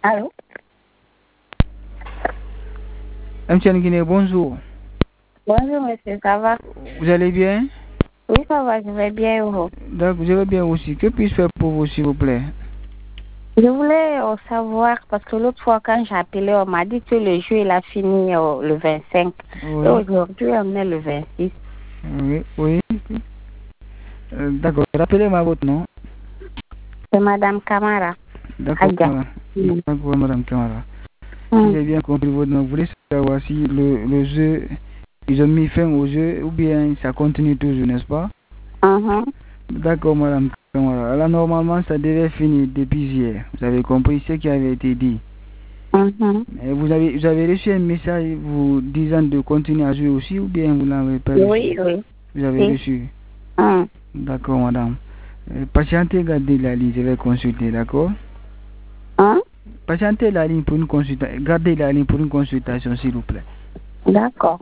Allô? MTN Guinée, bonjour. Bonjour, monsieur, ça va? Vous allez bien? Oui, ça va, je vais bien, et vous? D'accord, je vais bien aussi. Que puis-je faire pour vous, s'il vous plaît? Je voulais savoir, parce que l'autre fois, quand j'ai appelé, on m'a dit que le jeu, il a fini le 25. Oui. Et aujourd'hui, on est le 26. Oui, oui. D'accord, rappelez-moi votre nom. C'est Madame Camara. D'accord, Adia. D'accord, Madame Kamara. Si j'ai bien compris votre nom, vous voulez savoir si le jeu, ils ont mis fin au jeu ou bien ça continue toujours, n'est-ce pas? D'accord, Madame Kamara. Alors, normalement, ça devait finir depuis hier. Vous avez compris ce qui avait été dit. Et vous avez reçu un message vous disant de continuer à jouer aussi ou bien vous n'avez pas reçu? Oui, oui. Vous avez reçu? D'accord, madame. Patientez, gardez la ligne, je vais consulter, d'accord? Patientez la ligne pour une consultation. Gardez la ligne pour une consultation, s'il vous plaît. D'accord.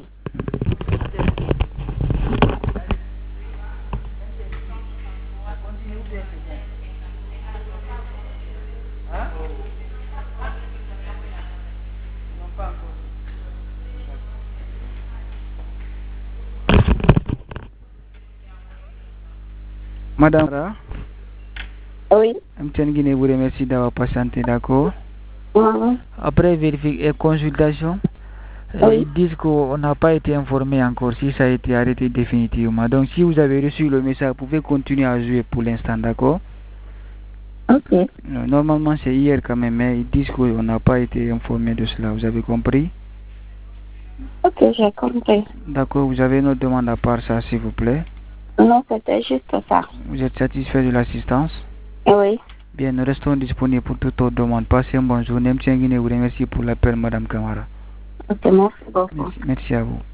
Madame, Oui. MTN Guinée vous remercie d'avoir patienté, d'accord? Après vérification et consultation, ils disent qu'on n'a pas été informé encore si ça a été arrêté définitivement. Donc, si vous avez reçu le message, vous pouvez continuer à jouer pour l'instant, d'accord? Ok. Normalement, c'est hier quand même, mais ils disent qu'on n'a pas été informé de cela. Vous avez compris? Ok, j'ai compris. D'accord, vous avez une autre demande à part ça, s'il vous plaît? Non, c'était juste ça. Vous êtes satisfait de l'assistance? Oui. Bien, nous restons disponibles pour toute autre demande. Passez une bonne journée. M. Guinée vous remercie pour l'appel, Madame Kamara. Ok, merci beaucoup. Merci à vous.